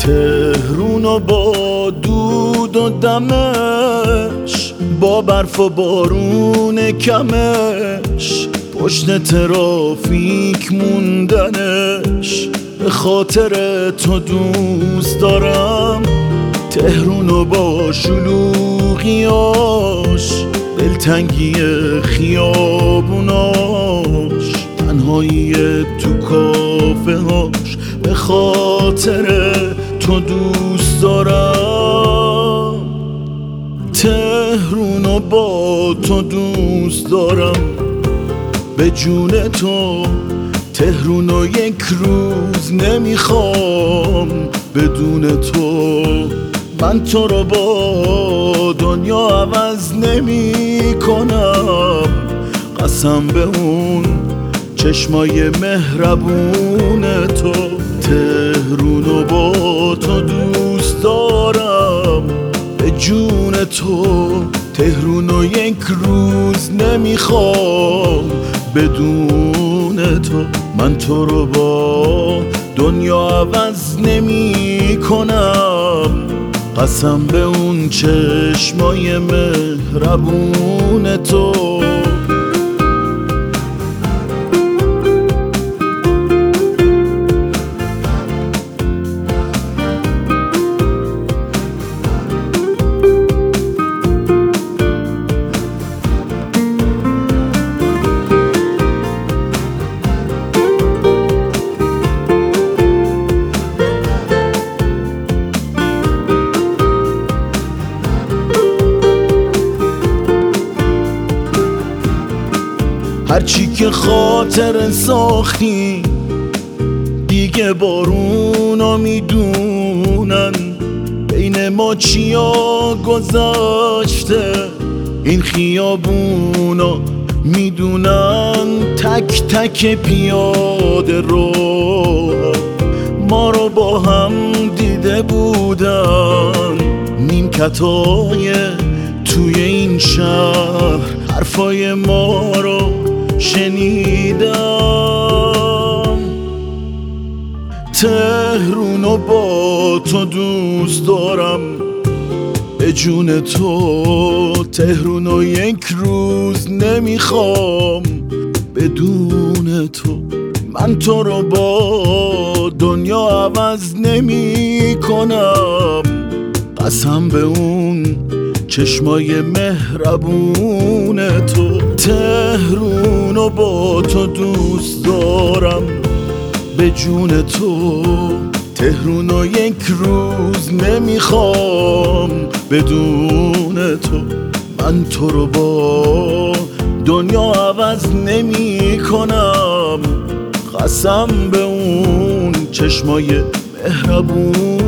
تهرون و با دود و دمش، با برف و بارون کمش، پشت ترافیک موندنش، به خاطر تو دوست دارم تهرون و با شلوغیاش، دلتنگی خیابوناش، تنهایی تو کافه هاش، به خاطر تو دوست دارم تهرون و با تو دوست دارم به جون تو. تهرون و یک روز نمیخوام بدون تو. من تو رو با دنیا عوض نمی کنم، قسم به اون چشمای مهربون تو. تهرون و با تو دوست دارم به جون تو. تهرون و یک روز نمیخوام بدون تو. من تو رو با دنیا عوض نمی کنم، قسم به اون چشمای مهربون تو. هرچی که خاطر ساختی دیگه بارونا میدونن، بین ما چیا گذاشته این خیابونا میدونن. تک تک پیاده رو ما رو با هم دیده بودن، نیمکتای توی این شهر حرفای ما رو شنیدم. تهرون و با تو دوست دارم به جون تو. تهرون و یک روز نمیخوام بدون تو. من تو رو با دنیا عوض نمی کنم، قسم به اون چشمای مهربون تو. تهرون و با تو دوست دارم به جون تو. تهرون و یک روز نمیخوام بدون تو. من تو رو با دنیا عوض نمی کنم، قسم به اون چشمای مهربون